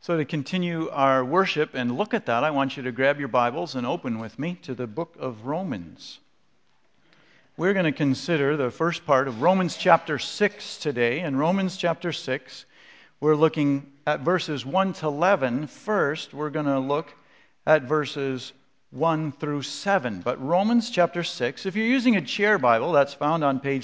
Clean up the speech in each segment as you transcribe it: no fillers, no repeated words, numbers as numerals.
So to continue our worship and look at that, I want you to grab your Bibles and open with me to the book of Romans. We're going to consider the first part of Romans chapter 6 today. In Romans chapter 6, we're looking at verses 1 to 11. First, we're going to look at verses 1 through 7. But Romans chapter 6, if you're using a chair Bible, that's found on page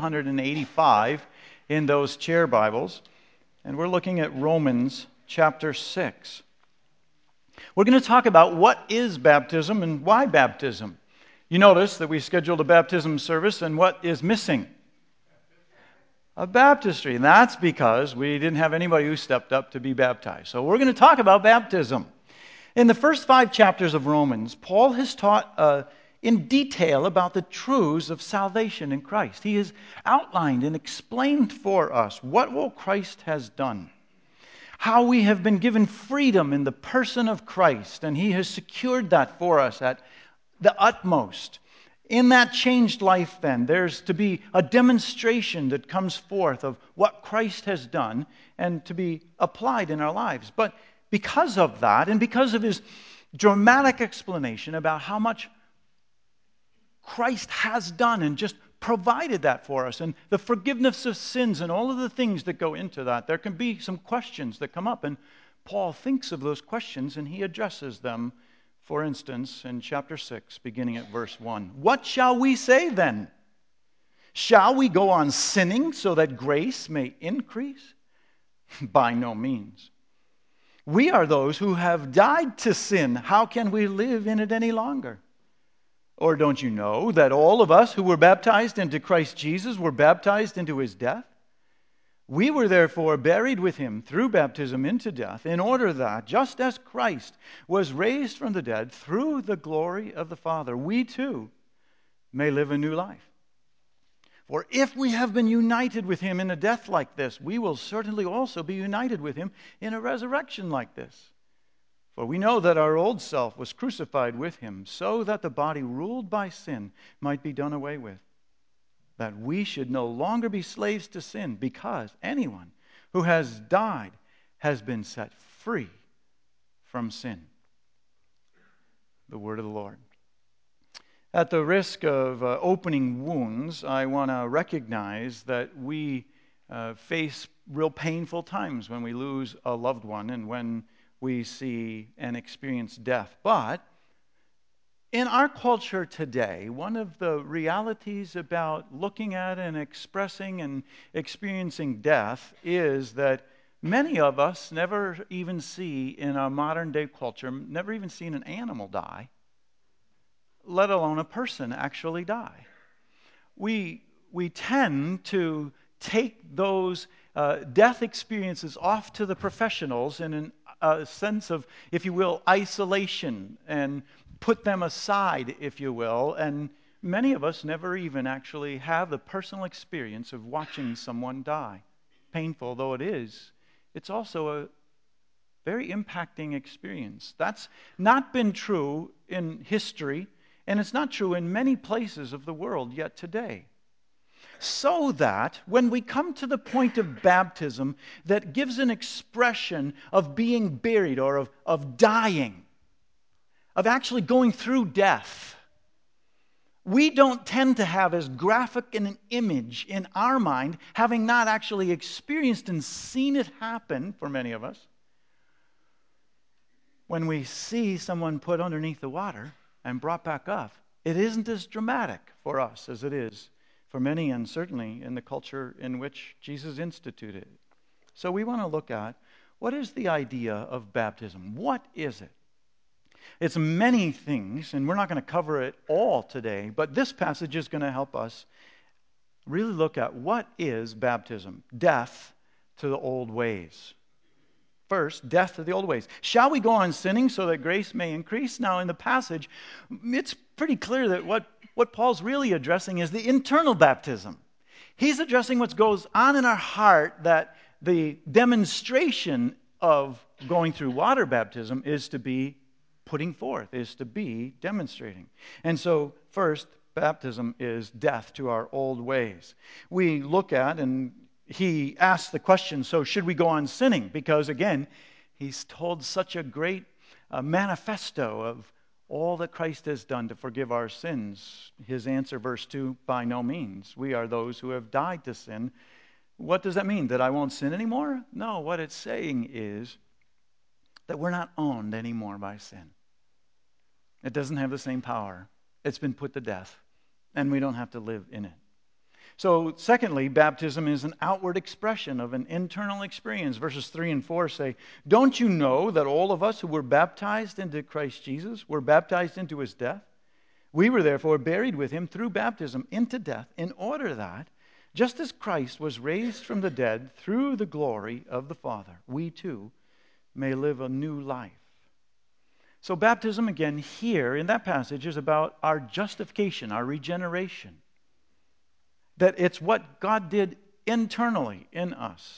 785 in those chair Bibles. And we're looking at Romans chapter 6. We're going to talk about what is baptism and why baptism. You notice that we scheduled a baptism service, and what is missing? A baptistry. And that's because we didn't have anybody who stepped up to be baptized. So we're going to talk about baptism. In the first 5 chapters of Romans, Paul has taught in detail about the truths of salvation in Christ. He has outlined and explained for us what Christ has done, how we have been given freedom in the person of Christ, and He has secured that for us at the utmost. In that changed life, then, there's to be a demonstration that comes forth of what Christ has done and to be applied in our lives. But because of that, and because of his dramatic explanation about how much Christ has done and just provided that for us, and the forgiveness of sins and all of the things that go into that, there can be some questions that come up, and Paul thinks of those questions and he addresses them. For instance, in chapter 6, beginning at verse 1, what shall we say then? Shall we go on sinning so that grace may increase? By no means. We are those who have died to sin. How can we live in it any longer? Or don't you know that all of us who were baptized into Christ Jesus were baptized into His death? We were therefore buried with Him through baptism into death, in order that, just as Christ was raised from the dead through the glory of the Father, we too may live a new life. For if we have been united with Him in a death like this, we will certainly also be united with Him in a resurrection like this. For we know that our old self was crucified with Him, so that the body ruled by sin might be done away with, that we should no longer be slaves to sin, because anyone who has died has been set free from sin. The word of the Lord. At the risk of opening wounds, I want to recognize that we face real painful times when we lose a loved one and when we see and experience death. But in our culture today, one of the realities about looking at and expressing and experiencing death is that many of us never even see in our modern day culture, never even seen an animal die, let alone a person actually die. We tend to take those death experiences off to the professionals in a sense of, if you will, isolation, and put them aside, if you will, and many of us never even actually have the personal experience of watching someone die. Painful though it is, it's also a very impacting experience. That's not been true in history, and it's not true in many places of the world yet today. So that when we come to the point of baptism that gives an expression of being buried or of dying, of actually going through death, we don't tend to have as graphic an image in our mind, having not actually experienced and seen it happen for many of us. When we see someone put underneath the water and brought back up, it isn't as dramatic for us as it is for many, and certainly in the culture in which Jesus instituted it. So we want to look at, what is the idea of baptism? What is it? It's many things, and we're not going to cover it all today, but this passage is going to help us really look at what is baptism. Death to the old ways. First, death to the old ways. Shall we go on sinning so that grace may increase? Now, in the passage, it's pretty clear that what Paul's really addressing is the internal baptism. He's addressing what goes on in our heart, that the demonstration of going through water baptism is to be putting forth, is to be demonstrating. And so, first, baptism is death to our old ways. We look at, and he asks the question, so should we go on sinning? Because again, He's told such a great manifesto of all that Christ has done to forgive our sins. His answer, verse 2, by no means. We are those who have died to sin. What does that mean? That I won't sin anymore? No, what it's saying is that we're not owned anymore by sin. It doesn't have the same power. It's been put to death, and we don't have to live in it. So, secondly, baptism is an outward expression of an internal experience. Verses 3 and 4 say, "Don't you know that all of us who were baptized into Christ Jesus were baptized into his death? We were therefore buried with him through baptism into death, in order that, just as Christ was raised from the dead through the glory of the Father, we too may live a new life." So baptism, again, here in that passage is about our justification, our regeneration. That it's what God did internally in us.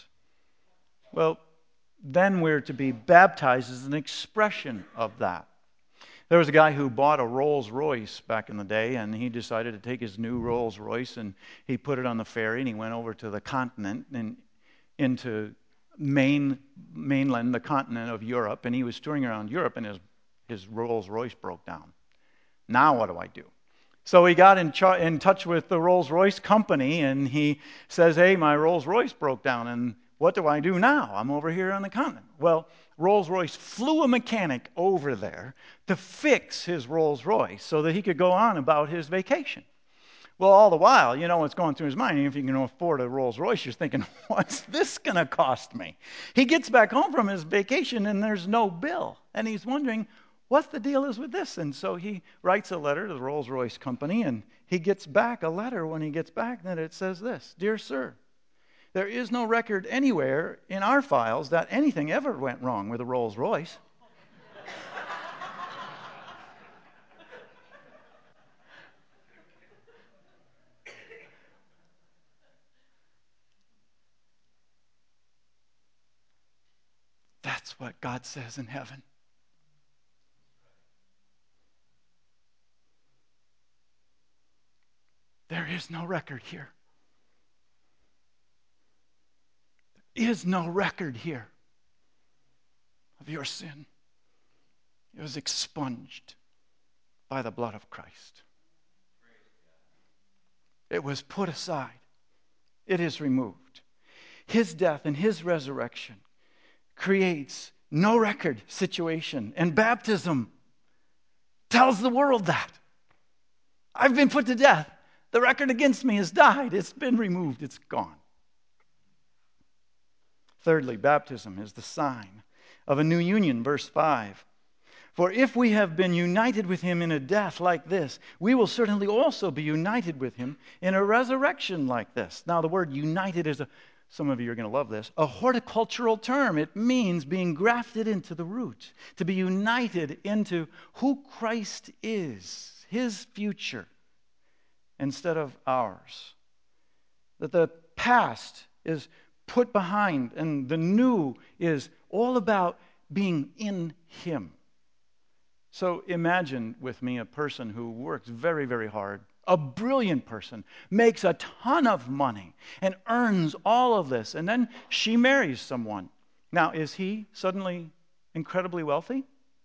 Well, then we're to be baptized as an expression of that. There was a guy who bought a Rolls Royce back in the day, and he decided to take his new Rolls Royce and he put it on the ferry and he went over to the continent and into mainland, the continent of Europe, and he was touring around Europe and his Rolls Royce broke down. Now what do I do? So he got in touch with the Rolls-Royce company, and he says, "Hey, my Rolls-Royce broke down, and what do I do now? I'm over here on the continent." Well, Rolls-Royce flew a mechanic over there to fix his Rolls-Royce so that he could go on about his vacation. Well, all the while, you know what's going through his mind. If you can afford a Rolls-Royce, you're thinking, what's this going to cost me? He gets back home from his vacation, and there's no bill. And he's wondering, what the deal is with this? And so he writes a letter to the Rolls-Royce company, and he gets back a letter when he gets back that it says this: "Dear sir, there is no record anywhere in our files that anything ever went wrong with a Rolls-Royce." That's what God says in heaven. There is no record here. There is no record here of your sin. It was expunged by the blood of Christ. It was put aside. It is removed. His death and his resurrection creates no record situation. And baptism tells the world that. I've been put to death. The record against me has died. It's been removed. It's gone. Thirdly, baptism is the sign of a new union. Verse 5. "For if we have been united with him in a death like this, we will certainly also be united with him in a resurrection like this." Now, the word united is, some of you are going to love this, a horticultural term. It means being grafted into the root, to be united into who Christ is, his future, instead of ours. That the past is put behind and the new is all about being in him. So imagine with me a person who works very, very hard, a brilliant person, makes a ton of money and earns all of this, and then she marries someone. Now, is he suddenly incredibly wealthy?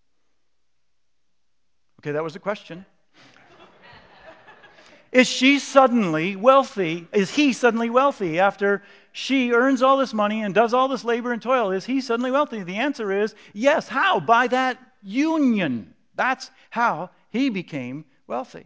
Okay, that was the question. Is she suddenly wealthy? Is he suddenly wealthy after she earns all this money and does all this labor and toil? Is he suddenly wealthy? The answer is yes. How? By that union. That's how he became wealthy.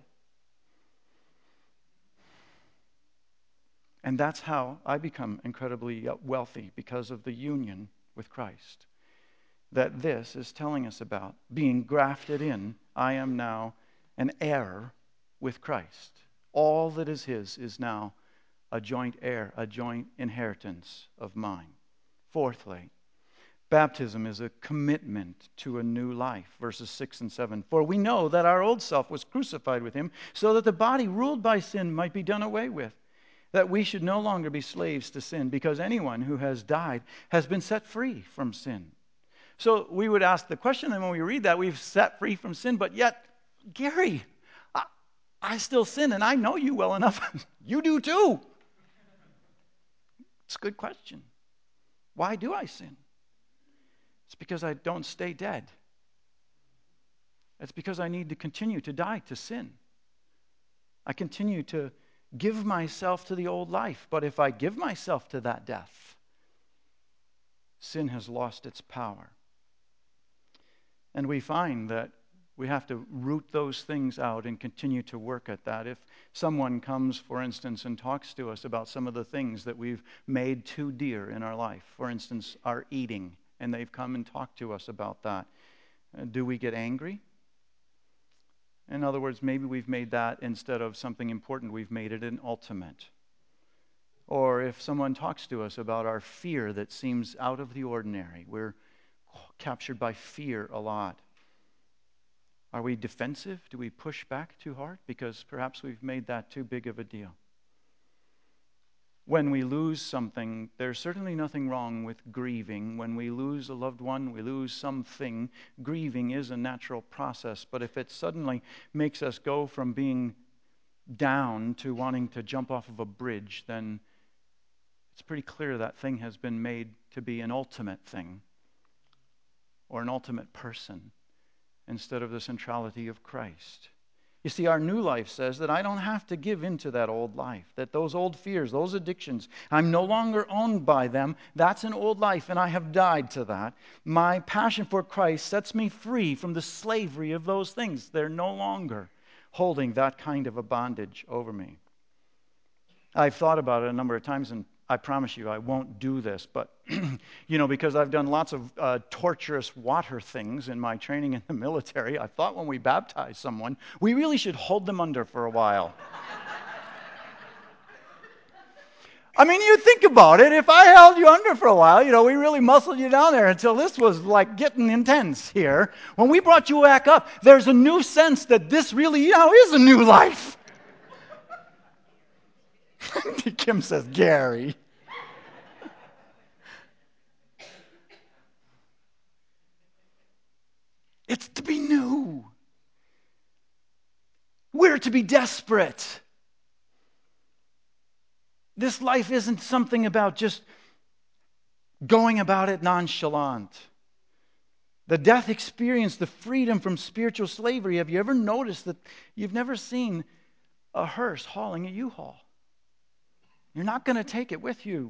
And that's how I become incredibly wealthy, because of the union with Christ. That this is telling us about being grafted in. I am now an heir with Christ. All that is his is now a joint heir, a joint inheritance of mine. Fourthly, baptism is a commitment to a new life. Verses 6 and 7. "For we know that our old self was crucified with him, so that the body ruled by sin might be done away with, that we should no longer be slaves to sin, because anyone who has died has been set free from sin." So we would ask the question, and when we read that, we've set free from sin, but yet, Gary, I still sin, and I know you well enough. You do too. It's a good question. Why do I sin? It's It's because I don't stay dead. It's because I need to continue to die to sin. I continue to give myself to the old life. But if I give myself to that death, sin has lost its power. And we find that we have to root those things out and continue to work at that. If someone comes, for instance, and talks to us about some of the things that we've made too dear in our life, for instance, our eating, and they've come and talked to us about that, do we get angry? In other words, maybe we've made that, instead of something important, we've made it an ultimate. Or if someone talks to us about our fear that seems out of the ordinary, we're captured by fear a lot. Are we defensive? Do we push back too hard? Because perhaps we've made that too big of a deal. When we lose something, there's certainly nothing wrong with grieving. When we lose a loved one, we lose something, grieving is a natural process. But if it suddenly makes us go from being down to wanting to jump off of a bridge, then it's pretty clear that thing has been made to be an ultimate thing or an ultimate person instead of the centrality of Christ. You see, our new life says that I don't have to give into that old life, that those old fears, those addictions, I'm no longer owned by them. That's an old life, and I have died to that. My passion for Christ sets me free from the slavery of those things. They're no longer holding that kind of a bondage over me. I've thought about it a number of times, and I promise you I won't do this, but, because I've done lots of torturous water things in my training in the military, I thought when we baptize someone, we really should hold them under for a while. I mean, you think about it. If I held you under for a while, we really muscled you down there until this was like getting intense here. When we brought you back up, there's a new sense that this really, is a new life. Kim says, Gary. It's to be new. We're to be desperate. This life isn't something about just going about it nonchalant. The death experience, the freedom from spiritual slavery. Have you ever noticed that you've never seen a hearse hauling a U-Haul? You're not going to take it with you.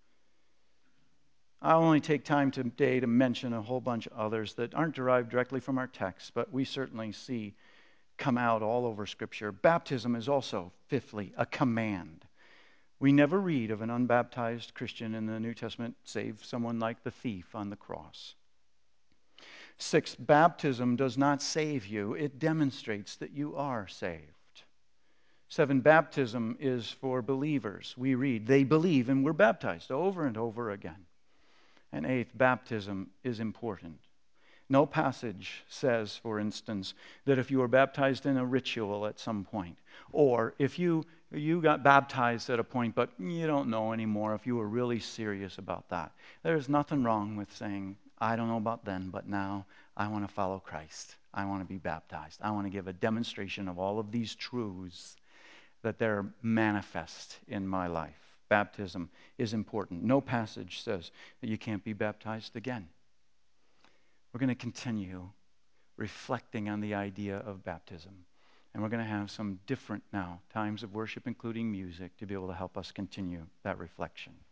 I'll only take time today to mention a whole bunch of others that aren't derived directly from our text, but we certainly see come out all over Scripture. Baptism is also, fifthly, a command. We never read of an unbaptized Christian in the New Testament save someone like the thief on the cross. 6, baptism does not save you. It demonstrates that you are saved. 7, baptism is for believers. We read, they believe and were baptized over and over again. And 8, baptism is important. No passage says, for instance, that if you were baptized in a ritual at some point, or if you got baptized at a point but you don't know anymore, if you were really serious about that. There's nothing wrong with saying, I don't know about then, but now I want to follow Christ. I want to be baptized. I want to give a demonstration of all of these truths that they're manifest in my life. Baptism is important. No passage says that you can't be baptized again. We're going to continue reflecting on the idea of baptism. And we're going to have some different now times of worship, including music, to be able to help us continue that reflection.